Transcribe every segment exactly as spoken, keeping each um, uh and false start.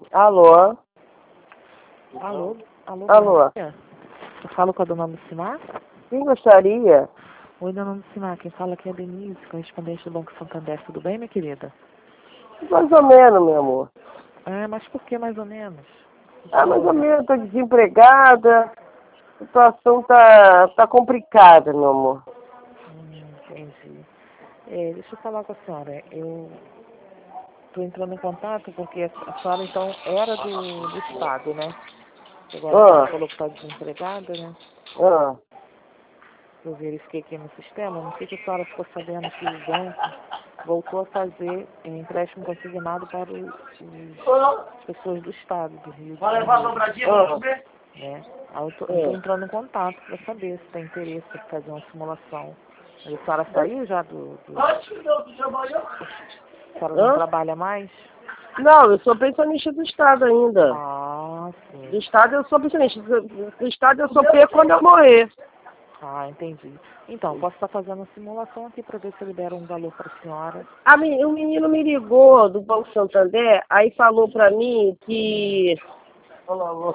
Alô? Alô? Alô, Alô? bom dia. Eu falo com a dona Lucimar? Quem gostaria? Oi, dona Lucimar, quem fala aqui é a Denise, correspondente do Banco Santander. Tudo bem, minha querida? Mais ou menos, meu amor. É, mas por que mais ou menos? Ah, mais ou menos, tô desempregada. A situação tá, tá complicada, meu amor. Hum, entendi. É, deixa eu falar com a senhora. Eu estou entrando em contato porque a senhora, então, era do, do Estado, né? Agora a senhora Ah, falou que está desempregada, né? ah. Eu verifiquei aqui no sistema, não sei se a senhora ficou sabendo que o banco voltou a fazer é, empréstimo consignado para os, os- as pessoas do estado do Rio de Janeiro. Ah, Né? Aí eu estou ah. entrando em contato para saber se tem interesse em fazer uma simulação. Mas a senhora saiu já do, do... A senhora não Hã? trabalha mais? Não, eu sou pensionista do Estado ainda. Ah, Do sim. Estado eu sou pensionista. Do do Estado eu sou P quando eu morrer. Ah, entendi. Então, posso estar fazendo uma simulação aqui para ver se eu libero um valor para a senhora. A men- o menino me ligou do Banco Santander, aí falou pra mim que... Alô, alô.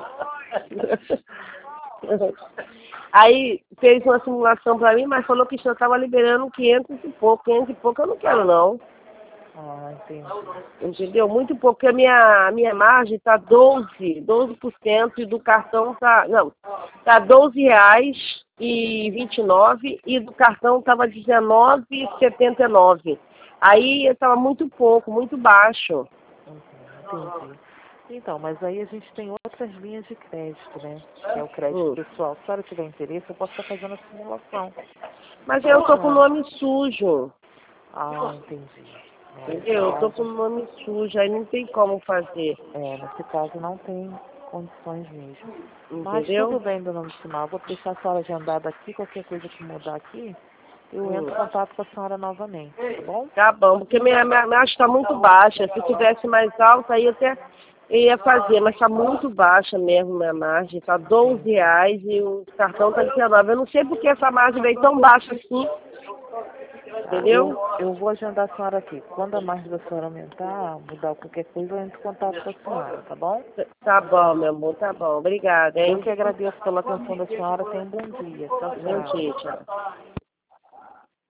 Aí fez uma simulação pra mim, mas falou que já estava liberando quinhentos e pouco. quinhentos e pouco eu não quero, não. Ah, entendi. Entendeu? Muito pouco, porque a minha, a minha margem tá doze, doze por cento e do cartão tá... Não, tá doze reais e vinte e nove e do cartão tava dezenove e setenta e nove. Aí estava muito pouco, muito baixo. Uhum, entendi. Então, mas aí a gente tem outras linhas de crédito, né? Que é o crédito Hum. pessoal. Se a senhora tiver interesse, eu posso estar fazendo a simulação. Mas Para eu a tô com o senhora. nome sujo. Ah, entendi. É, nesse Entendeu? Eu tô com caso, o nome sujo, aí não tem como fazer. é, nesse caso não tem condições mesmo. Mas tudo Entendeu? bem, dona Lucimar. Vou deixar a senhora agendada aqui. Qualquer coisa que mudar aqui, eu Hum. entro em contato com a senhora novamente, tá bom? Tá bom, porque minha, minha margem está muito baixa. Se tivesse mais alta, aí eu até ia fazer, mas está muito baixa mesmo minha margem. Está doze Entendi. reais e o cartão está dezenove. Eu não sei porque essa margem veio tão baixa assim, Tá, eu, entendeu? eu vou agendar a senhora aqui. Quando a margem da senhora aumentar, mudar qualquer coisa, eu entro em contato com a senhora, tá bom? Tá bom, meu amor, tá bom. Obrigada, Eu hein? que agradeço pela atenção da senhora. Tenha um bom dia. Tchau, Bom tchau. dia, tchau.